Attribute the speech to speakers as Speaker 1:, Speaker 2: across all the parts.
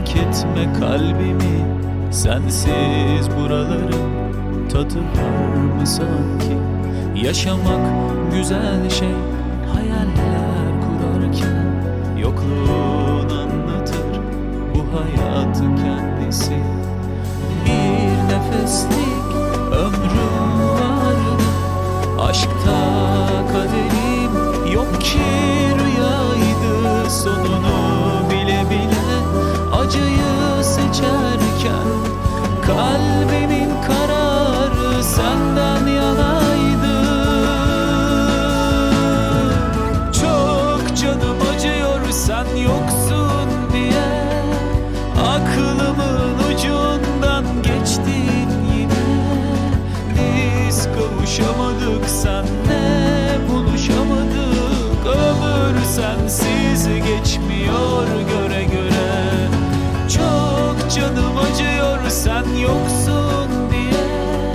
Speaker 1: terk etme kalbimi. Sensiz buraların tadı var mı sanki? Yaşamak güzel şey, hayaller kurarken yokluğun anlatır bu hayatı kendisi. Bir nefeslik ömrüm vardı, aşkta kaderim yok ki rüyaydı. Sonunu bile bile acıyı seçerken kalbimin kararı senden yanaydı. Çok canım acıyor sen yoksun diye, aklımın ucundan geçtin yine. Biz kavuşamadık, senle buluşamadık. Ömür sensiz geçmiyor göre göre. Çok canım acıyor sen yoksun diye,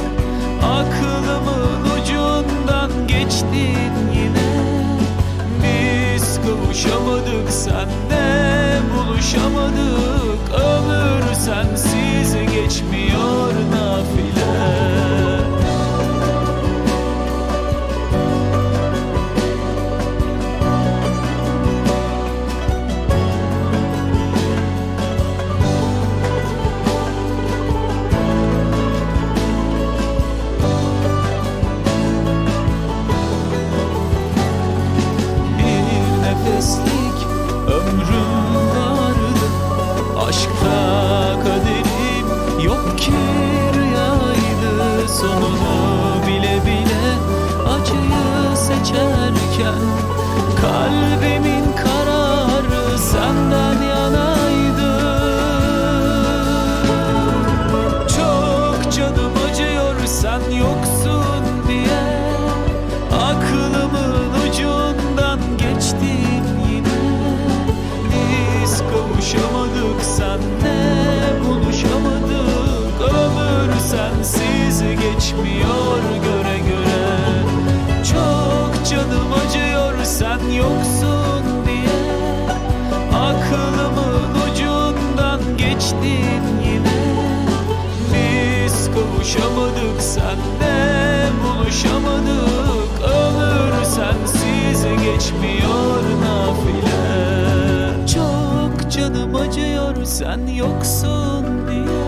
Speaker 1: aklımın ucundan geçtin yine. Biz kavuşamadık, senle buluşamadık. Ömür sensiz geçmiyor nafile. Nefeslik ömrüm vardı, aşkta kaderim yok ki rüyaydı. Sonunu bile bile acıyı seçerken kalbimin kararı senden yanaydı. Çok canım acıyor sen yoksun diye, aklımın ucundan geçtin yine. Biz kavuşamadık, senle buluşamadık. Ömür sensiz geçmiyor göre göre. Çok canım acıyor sen yoksun diye, aklımın ucundan geçtin yine. Biz kavuşamadık, senle buluşamadık. Ömür sensiz geçmiyor nafile. Çok canım acıyor sen yoksun diye,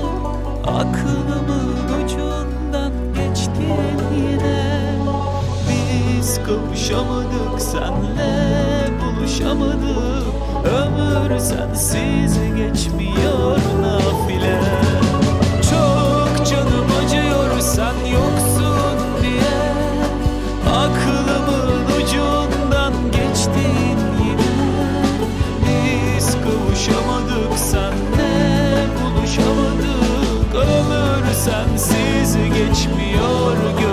Speaker 1: aklımın ucundan geçtin yine. Biz kavuşamadık, senle buluşamadık. Ömür sensiz geçmiyor nafile. Çok canım acıyor sen yoksun diye, aklımın ucundan geçtin yine. Biz kavuşamadık, senle buluşamadık. Ömür sensiz geçmiyor.